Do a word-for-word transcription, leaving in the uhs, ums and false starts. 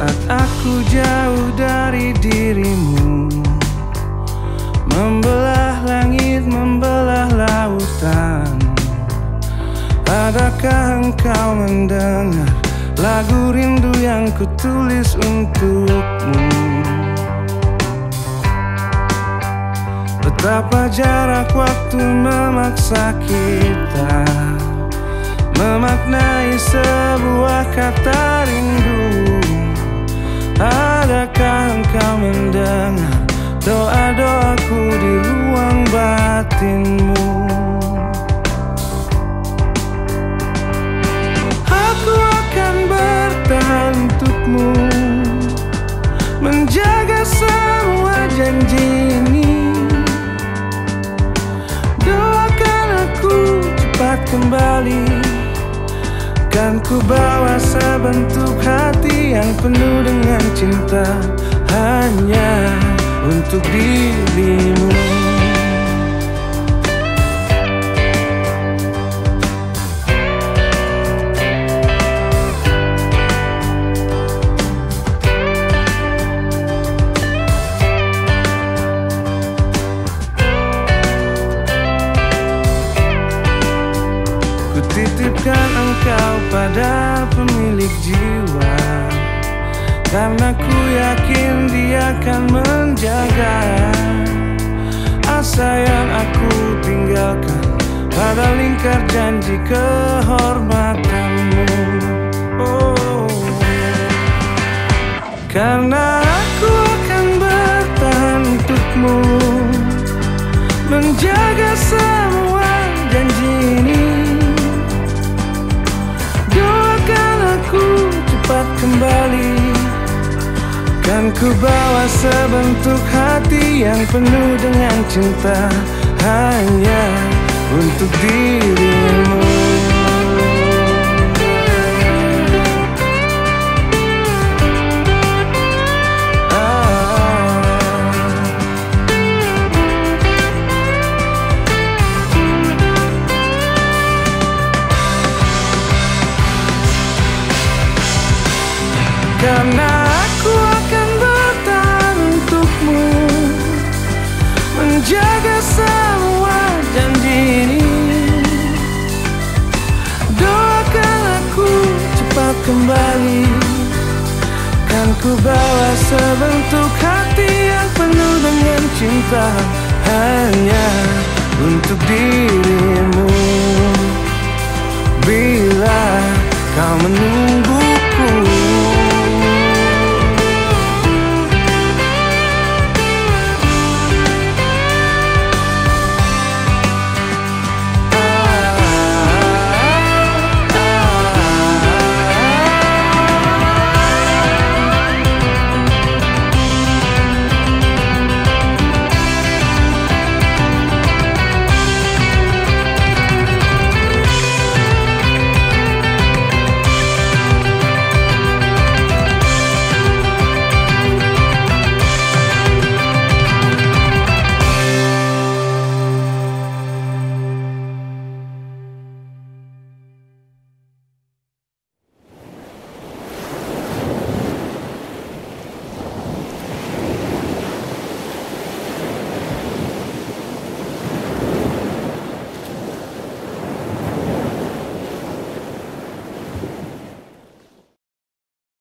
Saat aku jauh dari dirimu, membelah langit, membelah lautan, adakah engkau mendengar lagu rindu yang kutulis untukmu? Betapa jarak waktu memaksa kita memaknai sebuah kata rindu. Adakah engkau mendengar doa-doaku di ruang batinmu? Aku akan bertahan untukmu, menjaga semua janji ini. Doakan aku cepat kembali, kan ku bawa sebentuk hati yang penuh dengan cinta hanya untuk dirimu. Titipkan engkau pada pemilik jiwa, karena ku yakin dia akan menjaga asa yang aku tinggalkan pada lingkar janji kehormatanmu. Oh, karena aku akan bertahan untukmu, menjaga semua janji ini. Cepat kembali, kan ku bawa sebentuk hati yang penuh dengan cinta hanya untuk dirimu. Karena aku akan bertahan untukmu, menjaga semua janji ini. Doakan aku cepat kembali, kan ku bawa sebentuk hati yang penuh dengan cinta hanya untuk dirimu. Bila kau menunggu